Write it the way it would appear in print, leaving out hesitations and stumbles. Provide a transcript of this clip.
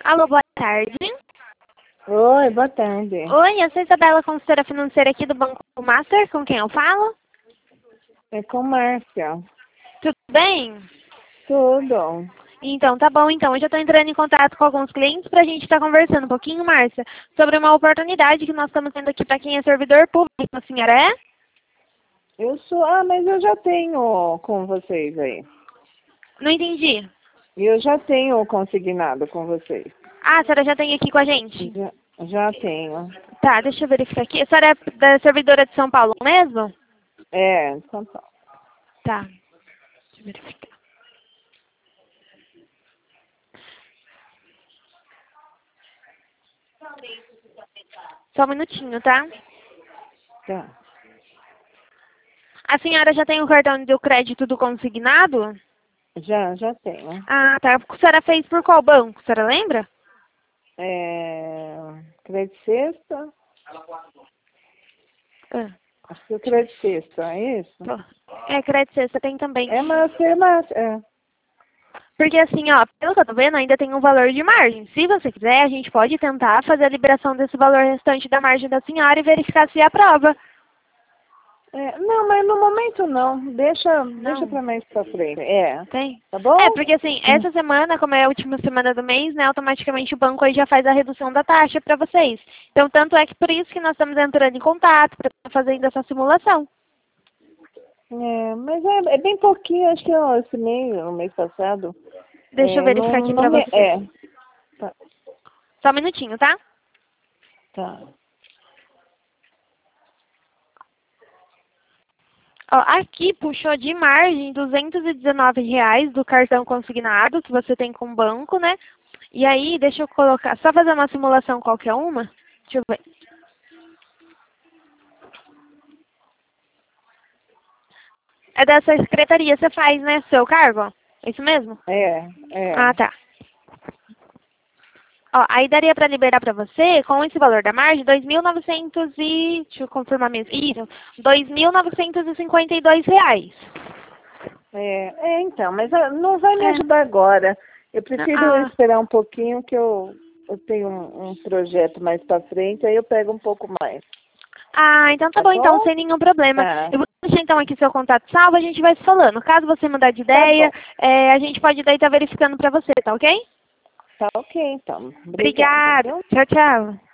Alô, boa tarde. Oi, boa tarde. Oi, eu sou Isabela, consultora financeira aqui do Banco Master, com quem eu falo? É com Márcia. Tudo bem? Tudo. Então, tá bom. Então, hoje eu estou entrando em contato com alguns clientes para a gente estar conversando um pouquinho, Márcia, sobre uma oportunidade que nós estamos tendo aqui para quem é servidor público. A senhora é? Eu sou... Ah, mas eu já tenho com vocês aí. Não entendi. Eu já tenho consignado com vocês. Ah, a senhora já tem aqui com a gente? Já tenho. Tá, deixa eu verificar aqui. A senhora é da servidora de São Paulo mesmo? É, São Paulo. Tá. Deixa eu verificar. Só um minutinho, tá? Tá. A senhora já tem o cartão de crédito do consignado? Já tenho. Ah, tá. A senhora fez por qual banco? A senhora lembra? Crédito Sexta? Ah, Acho que o Crédito Sexta, é isso? é, crédito sexta tem também. É. Porque assim, ó, pelo que eu tô vendo, ainda tem um valor de margem. Se você quiser, a gente pode tentar fazer a liberação desse valor restante da margem da senhora e verificar se aprova. Não, mas no momento não. Deixa Não. pra mais pra frente. É. Tem? Tá bom? É, porque assim, essa semana, como é a última semana do mês, né, automaticamente o banco aí já faz a redução da taxa para vocês. Então, tanto é que por isso que nós estamos entrando em contato, para fazendo essa simulação. Mas é bem pouquinho, acho que esse mês, no mês passado. Deixa eu verificar aqui para você. Tá. Só um minutinho, tá? Tá. Ó, aqui puxou de margem R$ 219 do cartão consignado que você tem com o banco, né? E aí, deixa eu colocar, só fazer uma simulação qualquer uma. Deixa eu ver. É dessa secretaria, você faz, né? Seu cargo? É isso mesmo? É. Ah, tá. Ó, aí daria para liberar para você, com esse valor da margem, 2.900 e... Deixa eu confirmar mesmo. Isso, R$ 2.952. Então, mas não vai me ajudar agora. Eu prefiro esperar um pouquinho que eu tenho um projeto mais pra frente, aí eu pego um pouco mais. Ah, então tá bom, então, sem nenhum problema. Tá. Eu vou deixar então aqui seu contato salvo, a gente vai se falando. Caso você mudar de ideia, a gente pode daí estar verificando pra você, tá ok? Tá ok, então. Obrigada. Viu? Tchau, tchau.